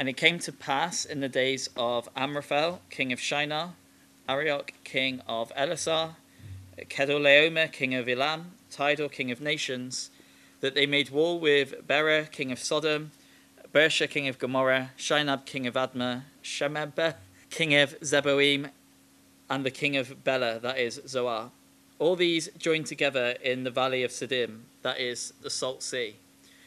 And it came to pass in the days of Amraphel, king of Shinar, Arioch, king of Elasar, Kedorlaomer, king of Elam, Tidal, king of nations, that they made war with Bera, king of Sodom, Bersha, king of Gomorrah, Shinab, king of Admah, Shemeba, king of Zeboim, and the king of Bela, that is Zoar. All these joined together in the valley of Siddim, that is the Salt Sea.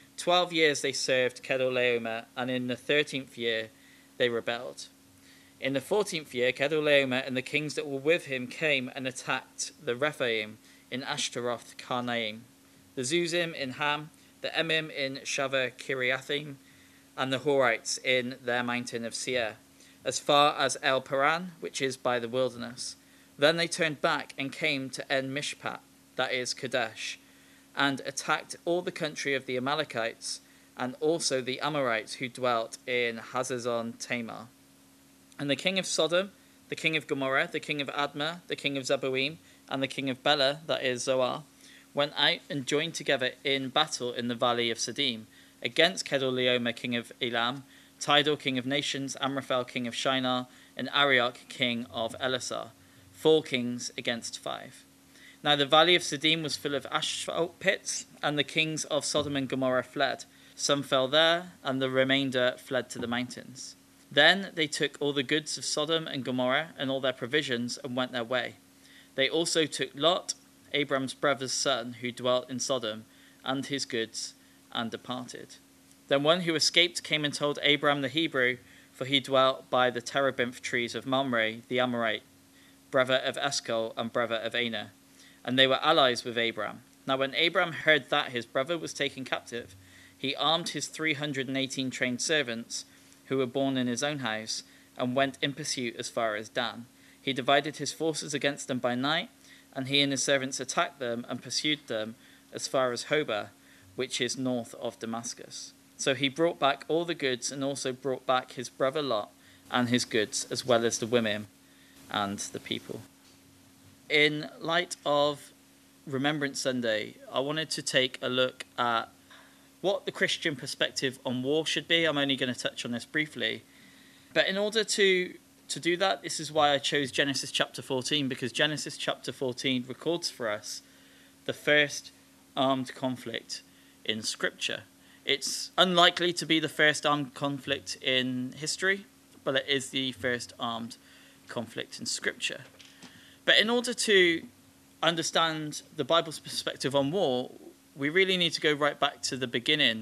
12 years they served Kedorlaomer, and in the 13th year they rebelled. In the 14th year, Kedorlaomer and the kings that were with him came and attacked the Rephaim in Ashtaroth Karnaim, the Zuzim in Ham, the Emim in Shaveh Kiriathim, and the Horites in their mountain of Seir, as far as El Paran, which is by the wilderness. Then they turned back and came to En Mishpat, that is Kadesh, and attacked all the country of the Amalekites, and also the Amorites who dwelt in Hazazon Tamar. And the king of Sodom, the king of Gomorrah, the king of Admah, the king of Zeboim, and the king of Bela, that is Zoar, went out and joined together in battle in the valley of Siddim, against Kedorlaomer, king of Elam, Tidal, king of nations, Amraphel, king of Shinar, and Arioch, king of Elasar, 4 kings against 5. Now the valley of Siddim was full of asphalt pits, and the kings of Sodom and Gomorrah fled. Some fell there, and the remainder fled to the mountains. Then they took all the goods of Sodom and Gomorrah and all their provisions and went their way. They also took Lot, Abram's brother's son, who dwelt in Sodom, and his goods, and departed. Then one who escaped came and told Abram the Hebrew, for he dwelt by the terebinth trees of Mamre, the Amorite, brother of Eshcol and brother of Aner, and they were allies with Abram. Now when Abram heard that his brother was taken captive, he armed his 318 trained servants, who were born in his own house, and went in pursuit as far as Dan. He divided his forces against them by night, and he and his servants attacked them and pursued them as far as Hobah, which is north of Damascus. So he brought back all the goods, and also brought back his brother Lot and his goods, as well as the women and the people. In light of Remembrance Sunday, I wanted to take a look at what the Christian perspective on war should be. I'm only going to touch on this briefly. But in order to do that, this is why I chose Genesis chapter 14, because Genesis chapter 14 records for us the first armed conflict in Scripture. It's unlikely to be the first armed conflict in history, but it is the first armed conflict in Scripture. But in order to understand the Bible's perspective on war, we really need to go right back to the beginning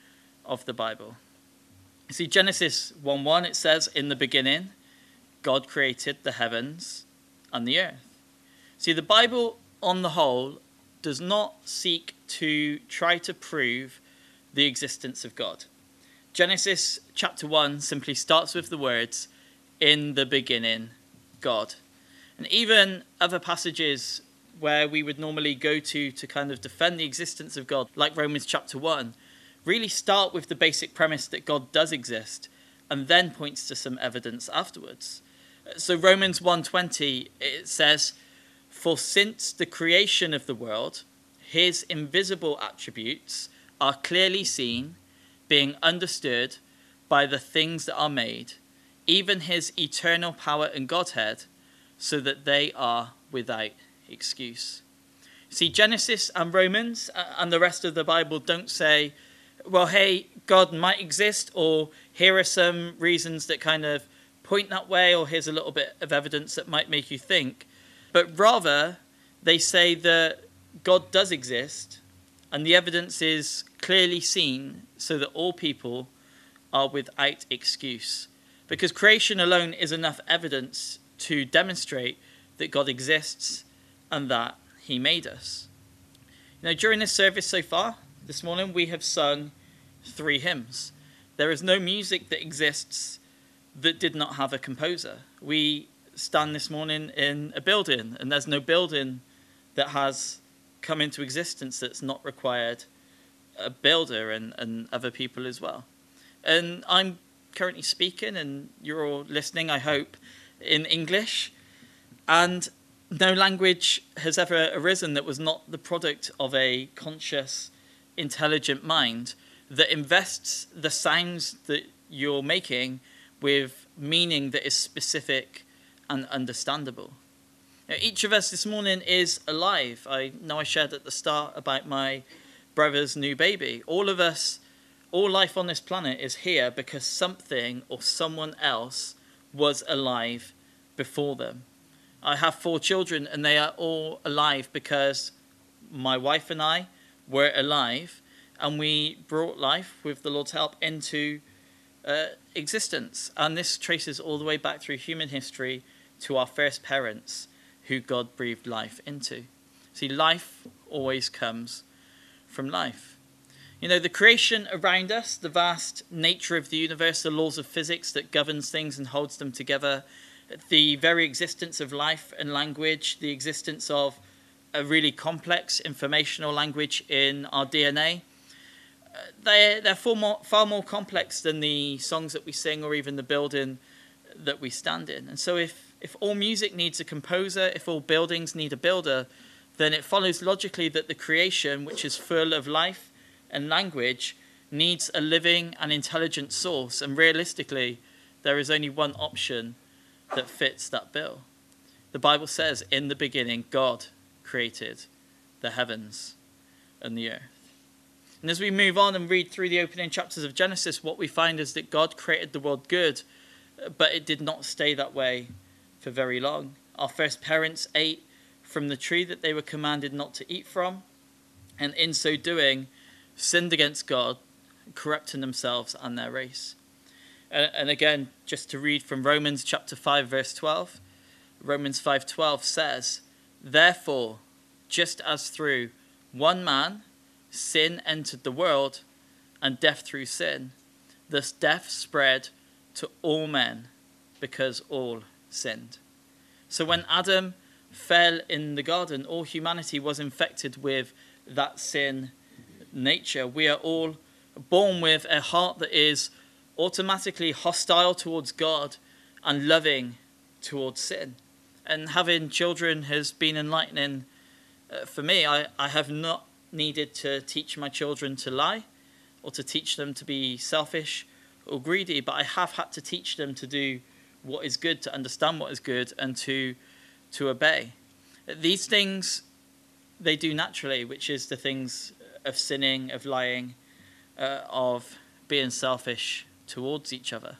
of the Bible. You see, Genesis 1:1, it says, "In the beginning, God created the heavens and the earth." See, the Bible on the whole does not seek to try to prove the existence of God. Genesis chapter 1 simply starts with the words, "In the beginning, God." And even other passages where we would normally go to kind of defend the existence of God, like Romans chapter 1, really start with the basic premise that God does exist, and then points to some evidence afterwards. So Romans 1:20, it says, "For since the creation of the world, his invisible attributes are clearly seen, being understood by the things that are made, even his eternal power and Godhead, so that they are without excuse." See, Genesis and Romans and the rest of the Bible don't say, well, hey, God might exist, or here are some reasons that kind of point that way, or here's a little bit of evidence that might make you think. But rather, they say that God does exist, and the evidence is clearly seen, so that all people are without excuse. Because creation alone is enough evidence to demonstrate that God exists and that he made us. You know, during this service so far, this morning, we have sung 3 hymns. There is no music that exists that did not have a composer. We stand this morning in a building, and there's no building that has come into existence that's not required a builder and other people as well. And I'm currently speaking, and you're all listening, I hope, in English. And no language has ever arisen that was not the product of a conscious, intelligent mind that invests the sounds that you're making with meaning that is specific and understandable. Now, each of us this morning is alive. I know I shared at the start about my brother's new baby. All of us, all life on this planet is here because something or someone else was alive before them. I have 4 children and they are all alive because my wife and I were alive and we brought life with the Lord's help into existence. And this traces all the way back through human history to our first parents who God breathed life into. See, life always comes from life. You know, the creation around us, the vast nature of the universe, the laws of physics that governs things and holds them together, the very existence of life and language, the existence of a really complex informational language in our DNA, they're far more complex than the songs that we sing or even the building that we stand in. And so if all music needs a composer, if all buildings need a builder, then it follows logically that the creation, which is full of life and language, needs a living and intelligent source. And realistically, there is only one option that fits that bill. The Bible says, in the beginning, God created the heavens and the earth. And as we move on and read through the opening chapters of Genesis, what we find is that God created the world good, but it did not stay that way for very long. Our first parents ate from the tree that they were commanded not to eat from, and in so doing, sinned against God, corrupting themselves and their race. And again, just to read from Romans chapter 5, verse 12, Romans 5:12 says, "Therefore, just as through one man sin entered the world, and death through sin, thus death spread to all men because all sinned." So when Adam fell in the garden, all humanity was infected with that sin nature. We are all born with a heart that is automatically hostile towards God and loving towards sin. And having children has been enlightening for me. I have not needed to teach my children to lie or to teach them to be selfish or greedy, but I have had to teach them to do what is good, to understand what is good, and to obey. These things they do naturally, which is the things of sinning, of lying, of being selfish towards each other.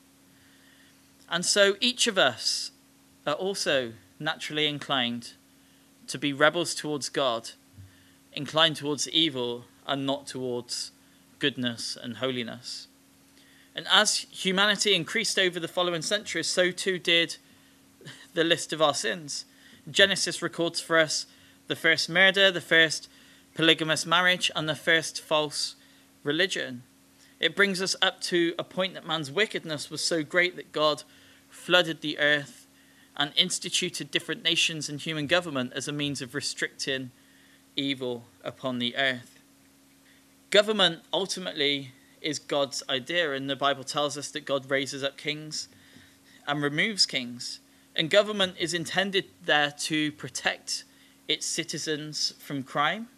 And so each of us are also naturally inclined to be rebels towards God, inclined towards evil and not towards goodness and holiness. And as humanity increased over the following centuries, so too did the list of our sins. Genesis records for us the first murder, the first polygamous marriage, and the first false religion. It brings us up to a point that man's wickedness was so great that God flooded the earth and instituted different nations and human government as a means of restricting evil upon the earth. Government ultimately is God's idea, and the Bible tells us that God raises up kings and removes kings. And government is intended there to protect its citizens from crime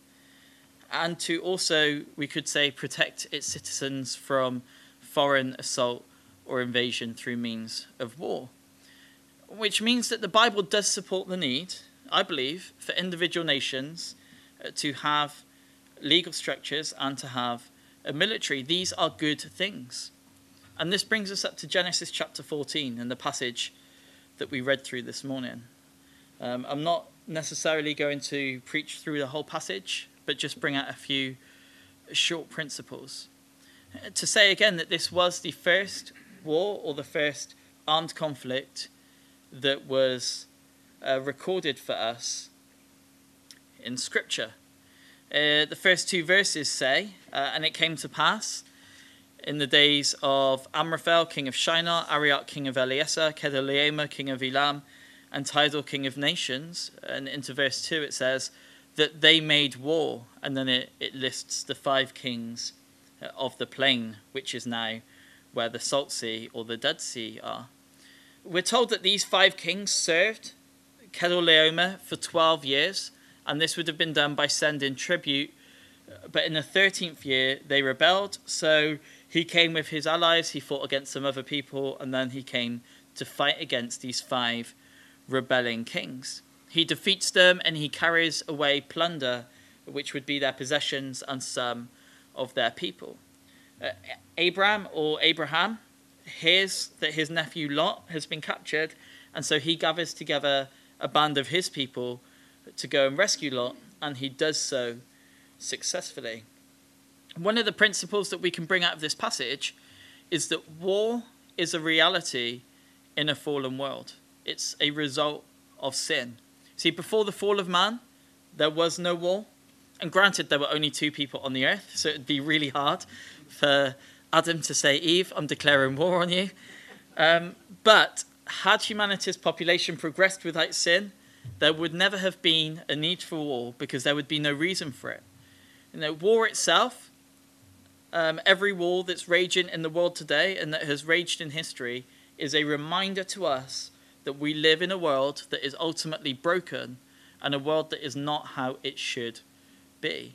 and to also, we could say, protect its citizens from foreign assault or invasion through means of war. Which means that the Bible does support the need, I believe, for individual nations to have legal structures and to have a military. These are good things. And this brings us up to Genesis chapter 14 and the passage that we read through this morning. I'm not necessarily going to preach through the whole passage, but just bring out a few short principles. To say again that this was the first war or the first armed conflict that was recorded for us in Scripture. The first 2 verses say, "And it came to pass in the days of Amraphel, king of Shinar, Arioch, king of Eliezer, Kedorlaomer, king of Elam, and Tidal, king of nations." And into verse 2 it says that they made war. And then it lists the 5 kings of the plain, which is now where the Salt Sea or the Dead Sea are. We're told that these 5 kings served Kedorlaomer for 12 years. And this would have been done by sending tribute. But in the 13th year, they rebelled. So He came with his allies, he fought against some other people, and then he came to fight against these 5 rebelling kings. He defeats them and he carries away plunder, which would be their possessions and some of their people. Abraham hears that his nephew Lot has been captured, and so he gathers together a band of his people to go and rescue Lot, and he does so successfully. One of the principles that we can bring out of this passage is that war is a reality in a fallen world. It's a result of sin. See, before the fall of man, there was no war. And granted, there were only 2 people on the earth, so it'd be really hard for Adam to say, Eve, I'm declaring war on you. But had humanity's population progressed without sin, there would never have been a need for war because there would be no reason for it. War itself, every war that's raging in the world today and that has raged in history is a reminder to us that we live in a world that is ultimately broken and a world that is not how it should be.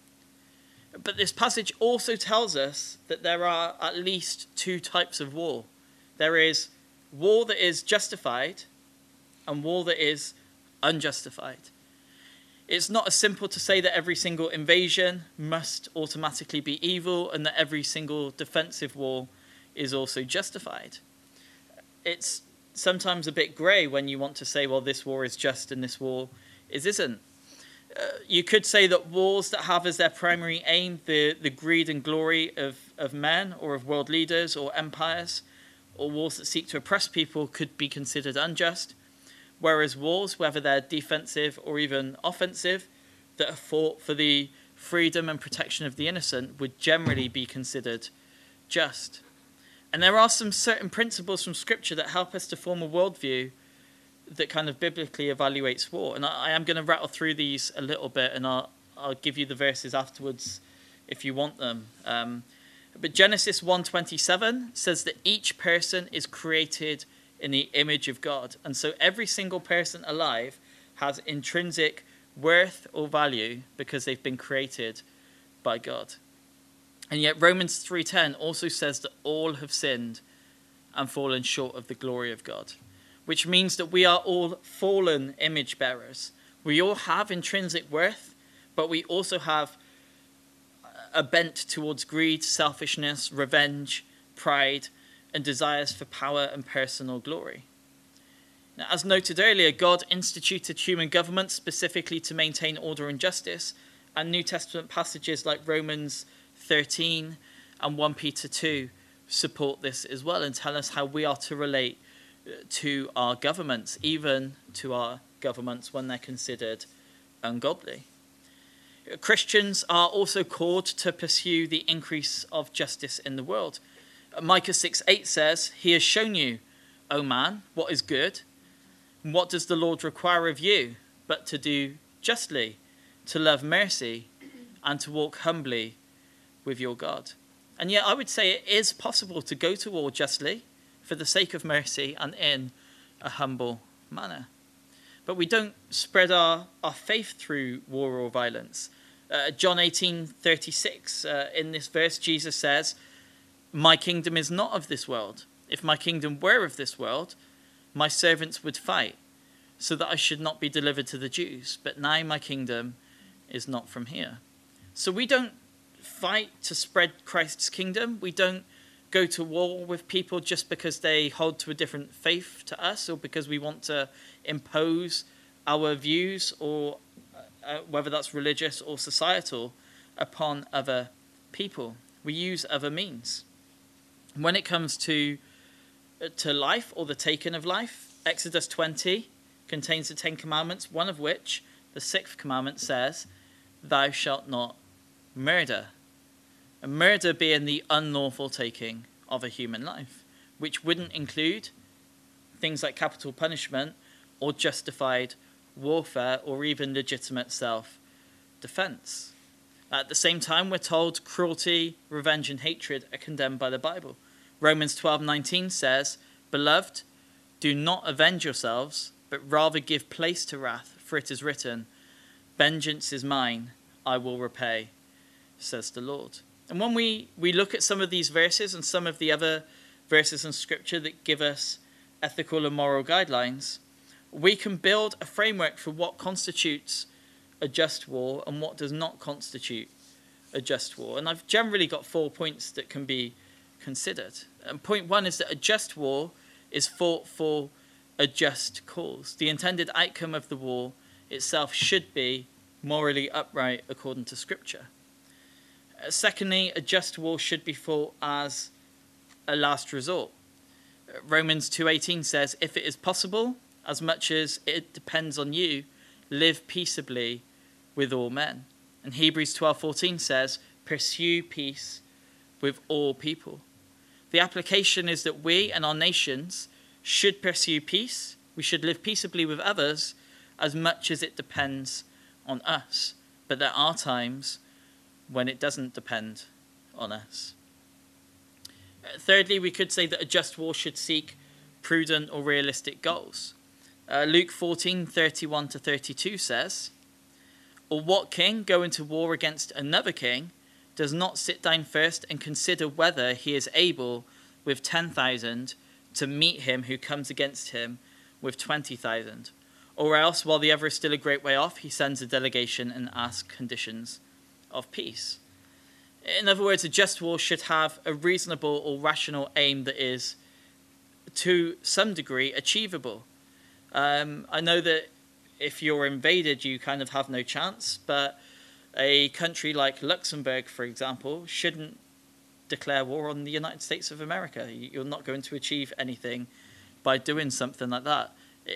But this passage also tells us that there are at least 2 types of war. There is war that is justified and war that is unjustified. It's not as simple to say that every single invasion must automatically be evil and that every single defensive war is also justified. It's sometimes a bit grey when you want to say, well, this war is just and this war isn't. You could say that wars that have as their primary aim the greed and glory of men or of world leaders or empires, or wars that seek to oppress people could be considered unjust, whereas wars, whether they're defensive or even offensive, that are fought for the freedom and protection of the innocent would generally be considered just. And there are some certain principles from Scripture that help us to form a worldview that kind of biblically evaluates war. And I am going to rattle through these a little bit, and I'll give you the verses afterwards if you want them. But Genesis 1:27 says that each person is created in the image of God. And so every single person alive has intrinsic worth or value because they've been created by God. And yet Romans 3:10 also says that all have sinned and fallen short of the glory of God, which means that we are all fallen image bearers. We all have intrinsic worth, but we also have a bent towards greed, selfishness, revenge, pride, and desires for power and personal glory. Now, as noted earlier, God instituted human government specifically to maintain order and justice, and New Testament passages like Romans 13 and 1 Peter 2 support this as well and tell us how we are to relate to our governments, even to our governments when they're considered ungodly. Christians are also called to pursue the increase of justice in the world. Micah 6:8 says, "He has shown you, O man, what is good. What does the Lord require of you but to do justly, to love mercy, and to walk humbly with your God?" And yet I would say it is possible to go to war justly for the sake of mercy and in a humble manner. But we don't spread our faith through war or violence. John 18:36, in this verse, Jesus says, "My kingdom is not of this world. If my kingdom were of this world, my servants would fight, so that I should not be delivered to the Jews. But now my kingdom is not from here." So we don't fight to spread Christ's kingdom. We don't go to war with people just because they hold to a different faith to us or because we want to impose our views, or whether that's religious or societal, upon other people. We use other means. When it comes to life or the taking of life, Exodus 20 contains the 10 commandments, one of which, the 6th commandment, says, "Thou shalt not murder." And murder being the unlawful taking of a human life, which wouldn't include things like capital punishment or justified warfare or even legitimate self-defense. At the same time, we're told cruelty, revenge, and hatred are condemned by the Bible. Romans 12:19 says, "Beloved, do not avenge yourselves, but rather give place to wrath, for it is written, 'Vengeance is mine, I will repay,' says the Lord." And when we look at some of these verses and some of the other verses in Scripture that give us ethical and moral guidelines, we can build a framework for what constitutes a just war and what does not constitute a just war. And I've generally got 4 points that can be considered. And point one is that a just war is fought for a just cause. The intended outcome of the war itself should be morally upright according to Scripture. Secondly, a just war should be fought as a last resort. Romans 2:18 says, if it is possible, as much as it depends on you, live peaceably with all men. And Hebrews 12:14 says, pursue peace with all people. The application is that we and our nations should pursue peace. We should live peaceably with others as much as it depends on us. But there are times when it doesn't depend on us. Thirdly, we could say that a just war should seek prudent or realistic goals. Luke 14:31-32 says, or what king going to war against another king does not sit down first and consider whether he is able with 10,000 to meet him who comes against him with 20,000? Or else, while the other is still a great way off, he sends a delegation and asks conditions of peace. In other words, a just war should have a reasonable or rational aim that is, to some degree, achievable. I know that if you're invaded, you kind of have no chance, but a country like Luxembourg, for example, shouldn't declare war on the United States of America. You're not going to achieve anything by doing something like that.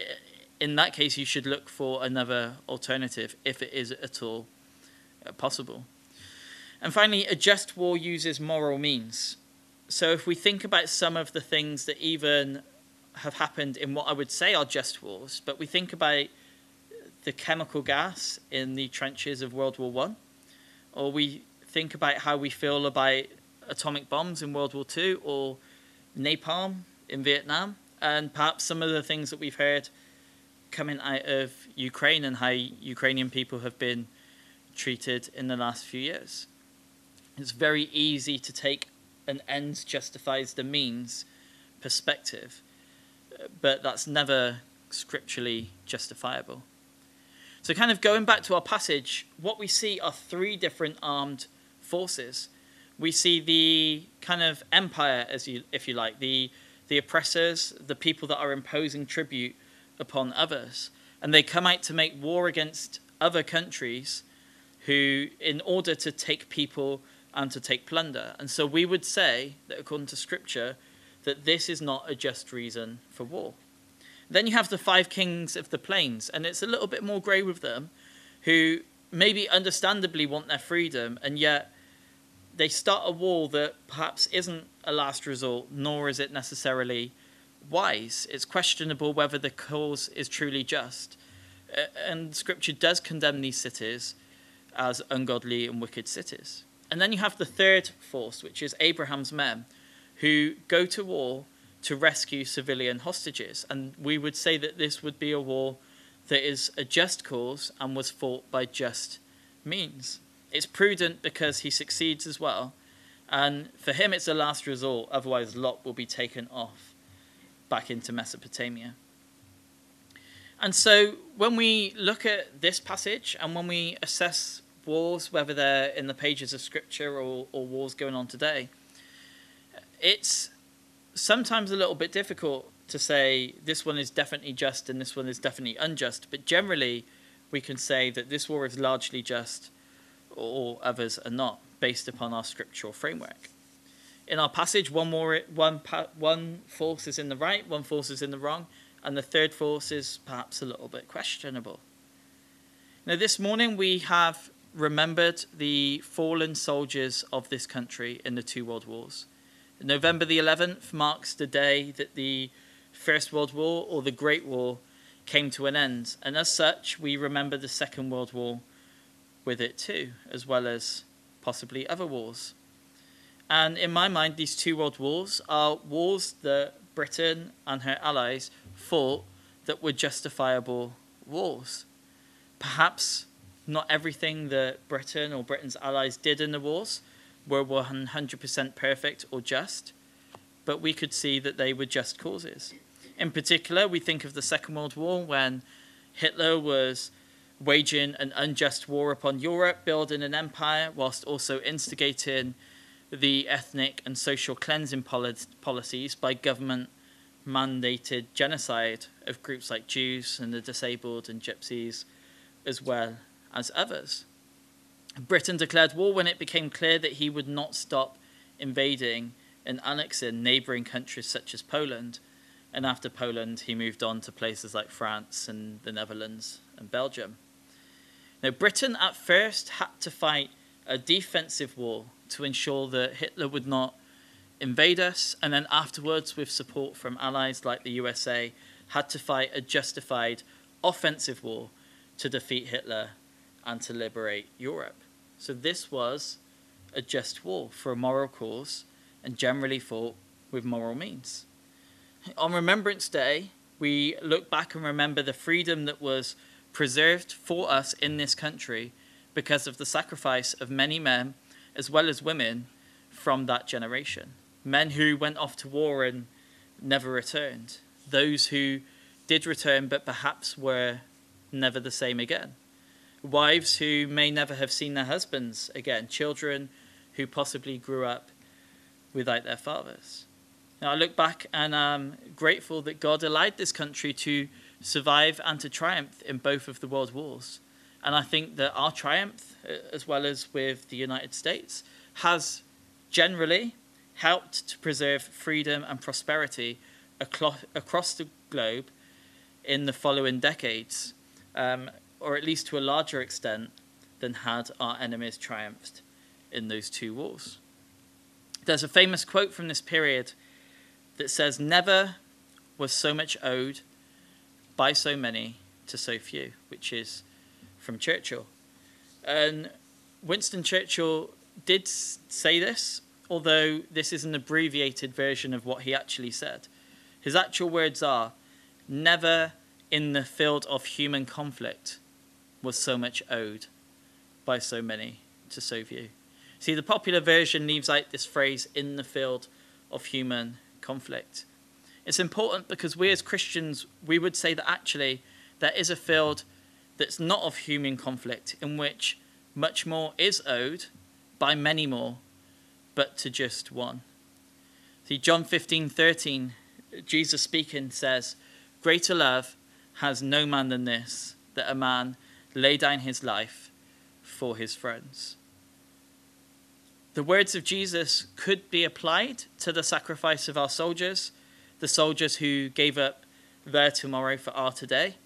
In that case, you should look for another alternative, if it is at all possible. And finally, a just war uses moral means. So if we think about some of the things that even have happened in what I would say are just wars, but we think about the chemical gas in the trenches of World War I, or we think about how we feel about atomic bombs in World War II, or napalm in Vietnam, and perhaps some of the things that we've heard coming out of Ukraine and how Ukrainian people have been treated in the last few years. It's very easy to take an ends justifies the means perspective, but that's never scripturally justifiable. So kind of going back to our passage, what we see are three different armed forces. We see the kind of empire, if you like, the oppressors, the people that are imposing tribute upon others. And they come out to make war against other countries who, in order to take people and to take plunder. And so we would say that according to Scripture, that this is not a just reason for war. Then you have the 5 kings of the plains, and it's a little bit more grey with them, who maybe understandably want their freedom, and yet they start a war that perhaps isn't a last resort, nor is it necessarily wise. It's questionable whether the cause is truly just. And Scripture does condemn these cities as ungodly and wicked cities. And then you have the third force, which is Abraham's men, who go to war to rescue civilian hostages. And we would say that this would be a war that is a just cause and was fought by just means. It's prudent because he succeeds as well. And for him, it's a last resort. Otherwise, Lot will be taken off back into Mesopotamia. And so when we look at this passage and when we assess wars, whether they're in the pages of Scripture or wars going on today, it's sometimes a little bit difficult to say this one is definitely just and this one is definitely unjust. But generally, we can say that this war is largely just or others are not, based upon our scriptural framework. In our passage, one force is in the right, one force is in the wrong, and the third force is perhaps a little bit questionable. Now, this morning we have remembered the fallen soldiers of this country in the 2 world wars. November the 11th marks the day that the First World War, or the Great War, came to an end. And as such, we remember the Second World War with it too, as well as possibly other wars. And in my mind, these 2 world wars are wars that Britain and her allies fought that were justifiable wars. Perhaps not everything that Britain or Britain's allies did in the wars were 100% perfect or just, but we could see that they were just causes. In particular, we think of the Second World War when Hitler was waging an unjust war upon Europe, building an empire, whilst also instigating the ethnic and social cleansing policies by government-mandated genocide of groups like Jews and the disabled and gypsies, as well as others. Britain declared war when it became clear that he would not stop invading and annexing neighbouring countries such as Poland. And after Poland, he moved on to places like France and the Netherlands and Belgium. Now, Britain at first had to fight a defensive war to ensure that Hitler would not invade us, and then afterwards, with support from allies like the USA, had to fight a justified offensive war to defeat Hitler and to liberate Europe. So this was a just war for a moral cause and generally fought with moral means. On Remembrance Day, we look back and remember the freedom that was preserved for us in this country because of the sacrifice of many men as well as women from that generation. Men who went off to war and never returned. Those who did return but perhaps were never the same again. Wives who may never have seen their husbands again. Children who possibly grew up without their fathers. Now, I look back and I'm grateful that God allowed this country to survive and to triumph in both of the world wars. And I think that our triumph, as well as with the United States, has generally helped to preserve freedom and prosperity across the globe in the following decades, or at least to a larger extent than had our enemies triumphed in those two wars. There's a famous quote from this period that says, "Never was so much owed by so many to so few," which is from Churchill. And Winston Churchill did say this, although this is an abbreviated version of what he actually said. His actual words are, "Never in the field of human conflict was so much owed by so many to so few." See, the popular version leaves out this phrase, "in the field of human conflict." It's important because we as Christians, we would say that actually there is a field that's not of human conflict in which much more is owed by many more, but to just one. See, John 15:13, Jesus speaking says, "Greater love has no man than this, that a man lay down his life for his friends." The words of Jesus could be applied to the sacrifice of our soldiers, the soldiers who gave up their tomorrow for our today.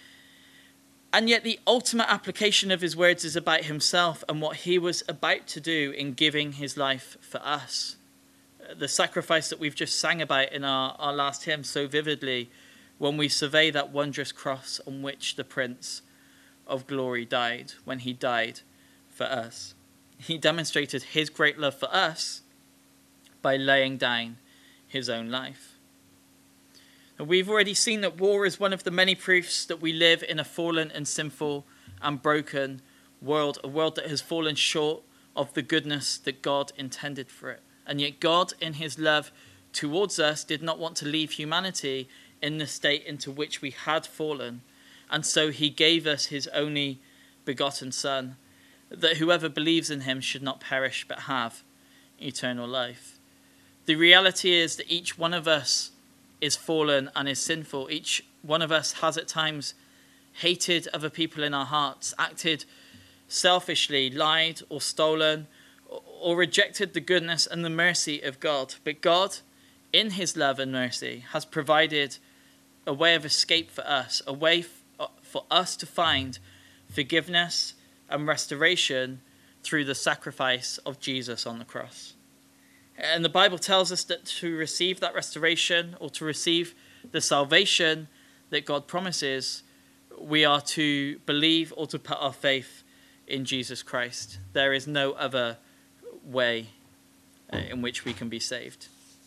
And yet the ultimate application of his words is about himself and what he was about to do in giving his life for us. The sacrifice that we've just sang about in our last hymn so vividly when we survey that wondrous cross on which the Prince of Glory died, when he died for us. He demonstrated his great love for us by laying down his own life. And we've already seen that war is one of the many proofs that we live in a fallen and sinful and broken world, a world that has fallen short of the goodness that God intended for it. And yet God, in his love towards us, did not want to leave humanity in the state into which we had fallen. And so he gave us his only begotten Son, that whoever believes in him should not perish but have eternal life. The reality is that each one of us is fallen and is sinful. Each one of us has at times hated other people in our hearts, acted selfishly, lied or stolen, or rejected the goodness and the mercy of God. But God, in his love and mercy, has provided a way of escape for us, a way for us to find forgiveness and restoration through the sacrifice of Jesus on the cross. And the Bible tells us that to receive that restoration or to receive the salvation that God promises, we are to believe or to put our faith in Jesus Christ. There is no other way in which we can be saved.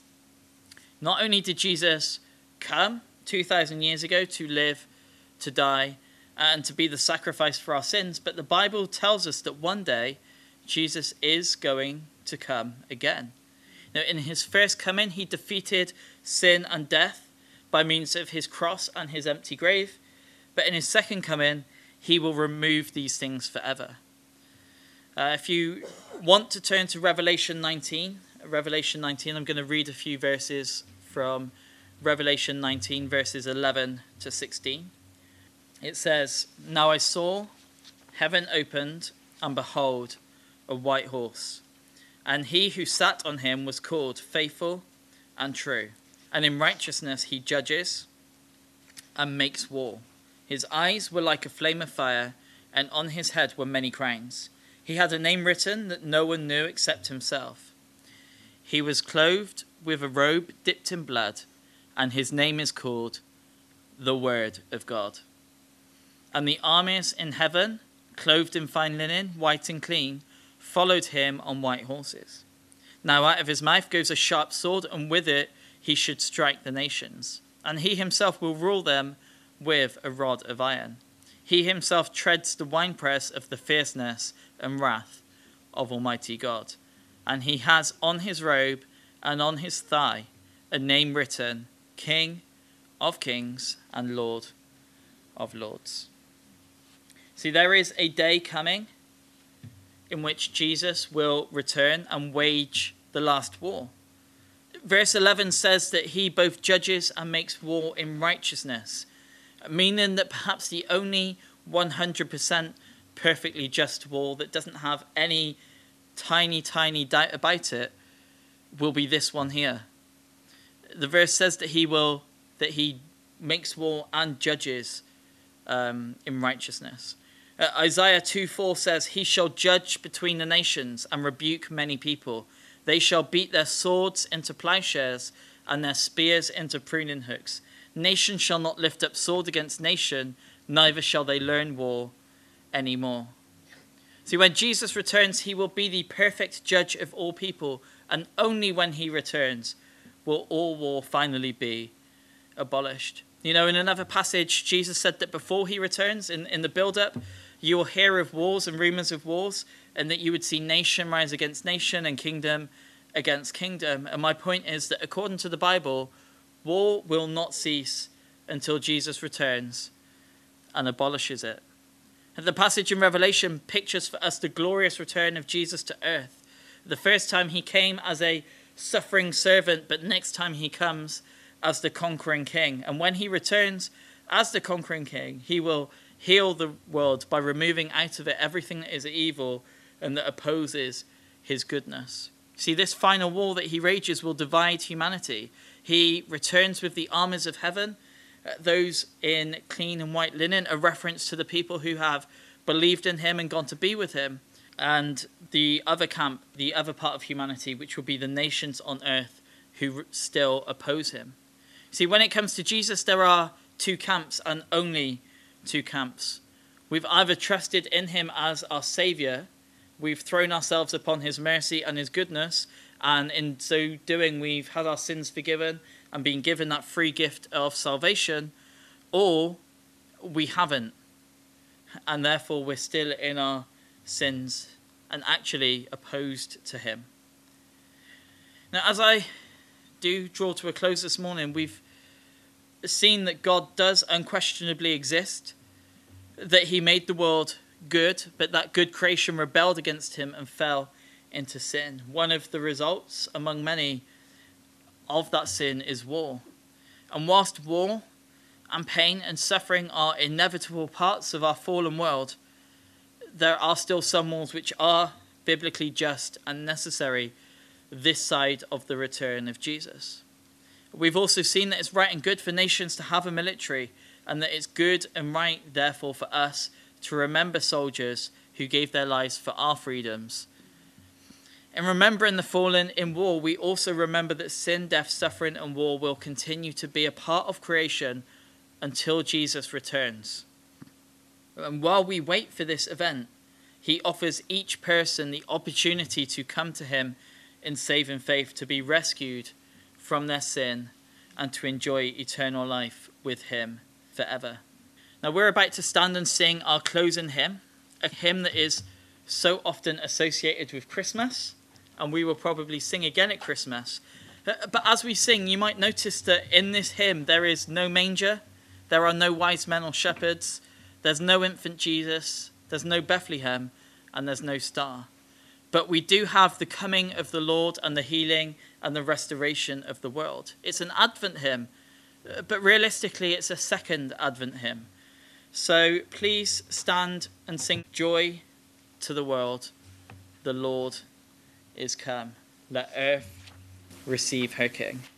Not only did Jesus come 2,000 years ago to live, to die, and to be the sacrifice for our sins, but the Bible tells us that one day Jesus is going to come again. Now, in his first coming, he defeated sin and death by means of his cross and his empty grave. But in his second coming, he will remove these things forever. If you want to turn to Revelation 19, I'm going to read a few verses from Revelation 19, verses 11 to 16. It says, "Now I saw heaven opened, and behold, a white horse. And he who sat on him was called Faithful and True. And in righteousness he judges and makes war. His eyes were like a flame of fire, and on his head were many crowns. He had a name written that no one knew except himself. He was clothed with a robe dipped in blood, and his name is called the Word of God. And the armies in heaven, clothed in fine linen, white and clean, followed him on white horses. Now out of his mouth goes a sharp sword, and with it he should strike the nations. And he himself will rule them with a rod of iron. He himself treads the winepress of the fierceness and wrath of Almighty God. And he has on his robe and on his thigh a name written, King of Kings and Lord of Lords." See, there is a day coming in which Jesus will return and wage the last war. Verse 11 says that he both judges and makes war in righteousness, meaning that perhaps the only 100% perfectly just war that doesn't have any tiny doubt about it will be this one here. The verse says that he makes war and judges in righteousness. Isaiah 2:4 says, "He shall judge between the nations and rebuke many people. They shall beat their swords into plowshares and their spears into pruning hooks. Nation shall not lift up sword against nation, neither shall they learn war anymore." See, when Jesus returns, he will be the perfect judge of all people, and only when he returns will all war finally be abolished. You know, in another passage, Jesus said that before he returns, in the build-up, you will hear of wars and rumors of wars, and that you would see nation rise against nation and kingdom against kingdom. And my point is that according to the Bible, war will not cease until Jesus returns and abolishes it. And the passage in Revelation pictures for us the glorious return of Jesus to earth. The first time he came as a suffering servant, but next time he comes as the conquering king. And when he returns as the conquering king, he will heal the world by removing out of it everything that is evil and that opposes his goodness. See, this final war that he rages will divide humanity. He returns with the armies of heaven, those in clean and white linen, a reference to the people who have believed in him and gone to be with him, and the other camp, the other part of humanity, which will be the nations on earth who still oppose him. See, when it comes to Jesus, there are two camps and only two camps. We've either trusted in him as our saviour, we've thrown ourselves upon his mercy and his goodness, and in so doing we've had our sins forgiven and been given that free gift of salvation, or we haven't, and therefore we're still in our sins and actually opposed to him. Now, as I do draw to a close this morning, we've seen that God does unquestionably exist, that he made the world good, but that good creation rebelled against him and fell into sin. One of the results, among many, of that sin is war. And whilst war and pain and suffering are inevitable parts of our fallen world, there are still some wars which are biblically just and necessary this side of the return of Jesus. We've also seen that it's right and good for nations to have a military, and that it's good and right, therefore, for us to remember soldiers who gave their lives for our freedoms. In remembering the fallen in war, we also remember that sin, death, suffering, and war will continue to be a part of creation until Jesus returns. And while we wait for this event, he offers each person the opportunity to come to him in saving faith, to be rescued from their sin, and to enjoy eternal life with him forever. Now we're about to stand and sing our closing hymn, a hymn that is so often associated with Christmas, and we will probably sing again at Christmas. But as we sing, you might notice that in this hymn there is no manger, there are no wise men or shepherds, there's no infant Jesus, there's no Bethlehem, and there's no star. But we do have the coming of the Lord and the healing and the restoration of the world. It's an Advent hymn, but realistically it's a second Advent hymn. So please stand and sing joy to the world. The Lord is come. Let earth receive her King.